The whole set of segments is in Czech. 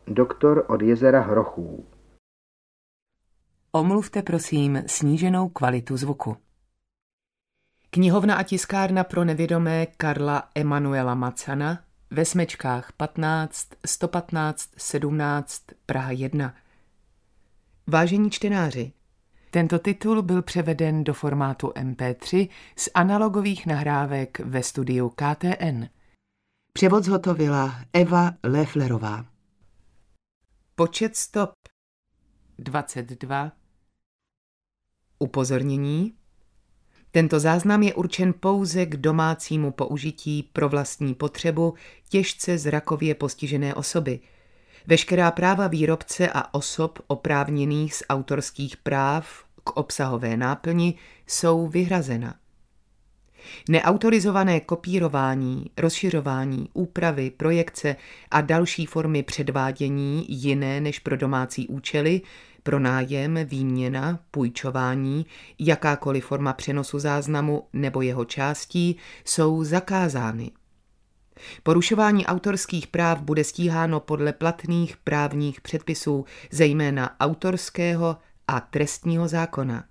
Doktor od jezera Hrochů. Omluvte prosím sníženou kvalitu zvuku. Knihovna a tiskárna pro nevědomé Karla Emanuela Macana ve Smečkách 15 115 17 Praha 1. Vážení čtenáři, tento titul byl převeden do formátu MP3 z analogových nahrávek ve studiu KTN. Převod zhotovila Eva Léflerová. Počet stop 22. Upozornění. Tento záznam je určen pouze k domácímu použití pro vlastní potřebu těžce zrakově postižené osoby. Veškerá práva výrobce a osob oprávněných z autorských práv k obsahové náplni jsou vyhrazena. Neautorizované kopírování, rozšiřování, úpravy, projekce a další formy předvádění jiné než pro domácí účely, pronájem, výměna, půjčování, jakákoliv forma přenosu záznamu nebo jeho částí jsou zakázány. Porušování autorských práv bude stíháno podle platných právních předpisů, zejména autorského a trestního zákona.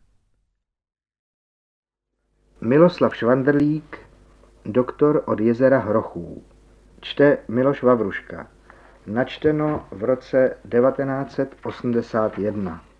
Miloslav Švandrlík, Doktor od jezera Hrochů. Čte Miloš Vavruška. Načteno v roce 1981.